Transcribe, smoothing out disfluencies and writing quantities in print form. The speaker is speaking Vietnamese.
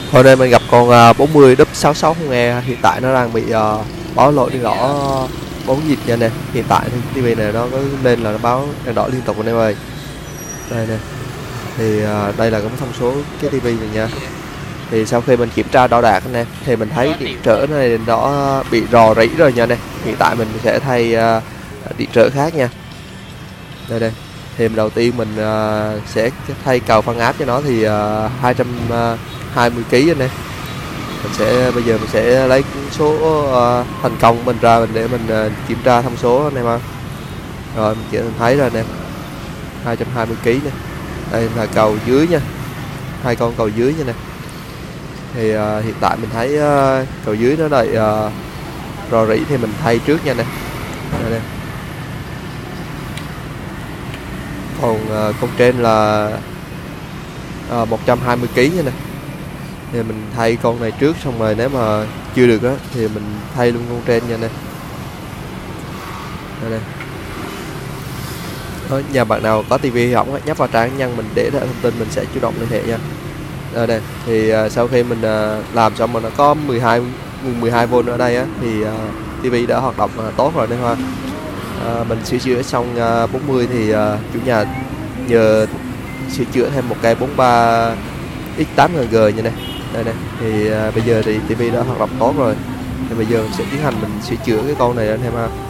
Hồi đây mình gặp con 40W66 hiện tại nó đang bị báo lỗi đèn đỏ bóng dịp nha nè. Hiện tại thì tivi này nó có lên là nó báo đèn đỏ liên tục anh em ơi. Đây nè, thì đây là cái thông số cái tivi này nha. Thì sau khi mình kiểm tra đo đạc nè thì mình thấy điện trở này nó bị rò rỉ rồi nha nè. Hiện tại mình sẽ thay điện trở khác nha. Đây thì đầu tiên mình sẽ thay cầu phân áp cho nó thì 220 kg anh em. Bây giờ mình sẽ lấy số thành công mình ra để mình kiểm tra thông số anh em ơi. Rồi mình thấy rồi anh em, 220 kg nè. Đây là cầu dưới nha, hai con cầu dưới nha nè. Thì hiện tại mình thấy cầu dưới nó lại rò rỉ thì mình thay trước nha nè. Đây nè. Còn con trên là 120 kg nha nè. Thì mình thay con này trước, xong rồi nếu mà chưa được á thì mình thay luôn con trên nha nè. Đây nè. Nhà bạn nào có tivi hỏng nhấp vào trang nhân mình để lại thông tin, mình sẽ chủ động liên hệ nha. Đây nè, thì sau khi mình làm xong mà nó có nguồn 12V ở đây á thì tivi đã hoạt động tốt rồi đấy ha. Mình sửa chữa xong 40 thì chủ nhà nhờ sửa chữa thêm một cây 43 X8GG như này. Đây nè, thì bây giờ thì tivi đã hoạt động tốt rồi. Thì bây giờ mình sẽ tiến hành mình sửa chữa cái con này anh em ha.